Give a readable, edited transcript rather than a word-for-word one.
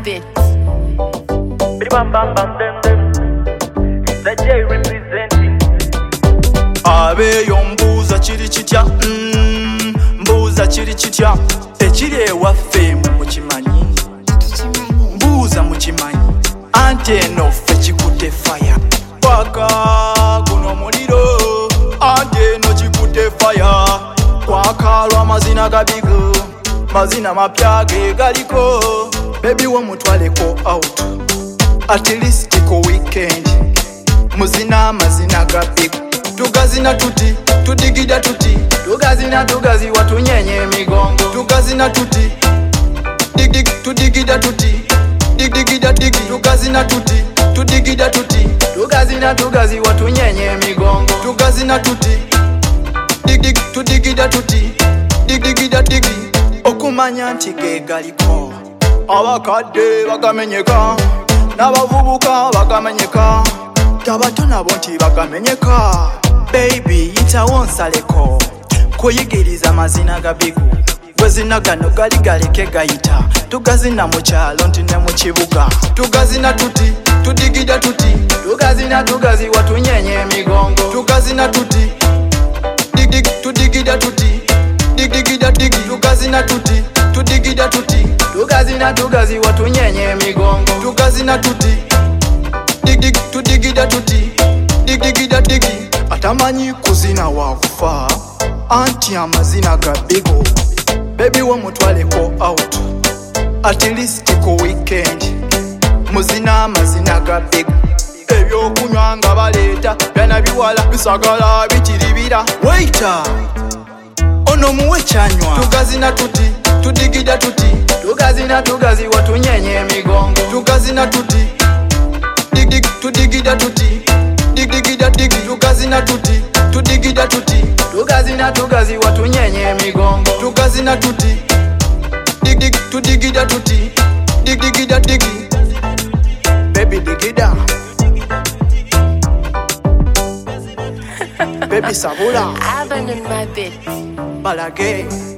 bit. Bam bam bam dem dem. It's the J representing. Abeyo mbuuza kiri kitya, mbuuza kiri kitya, ekiri ewaffe mukimanyi, mbuuza mukimanyi, anti eno ffe kikutte fire. Kwaka guno muliro, anti eno kikutte fire. Kwakalwa amazina gabigo, mazina mapya ge galiko, baby wamutwaleko out, at least ko weekend, muzina amazina gabigo. Tugazina tuti, tudigida tuti, tugazina tugazi watunyenye emigongo. Tugazina tuti, dig tudigida tuti, digida digi. Tugazina tuti, tudigida tuti, tugazina tugazi watunyenye emigongo. Tugazina tuti, dig tudigida tuti, digida digi. Okumanya nti ge galiko, abakadde bagamenyeka, n'abavubuka bagamenyeka, abato nabo nti bagamenyeka. Baby yitawo nsaleko, kuyigiriza amazina gabigu, gwezina gano gali galeke gayita. Tugazina mu kyalo nti ne mu kibuga. Tugazina tuti, tudigida tuti, tugazina tugazi watunyenye emigongo. Tugazina tuti, dig tudigida tuti, digida digi. Tugazina tuti, tudigida tuti, tugazina tugazi watunyenye emigongo. Tugazina tuti, dig tudigida tuti, digida digi. Atamanyi kuzina wakufa, anti amazina gabigo, baby wamutwaleko out, at least ko weekend, muzina amazina gabigo. Ebyokunywa nga baleeta byana biwala bisagala bikiribira. Waiter ono muwe kyanywa. Tugazina tuti, tudigida tuti, tugazina tugazi watunyenye emigongo. Tugazina tuti, dig tudigida tuti, digida digi. Tugazina tuti, tudigida tuti, tugazina tugazi watunyenye emigongo. Tugazina tuti, dig tudigida tuti, digida digi. Baby digida, baby sabula, Abandon my bit. balage.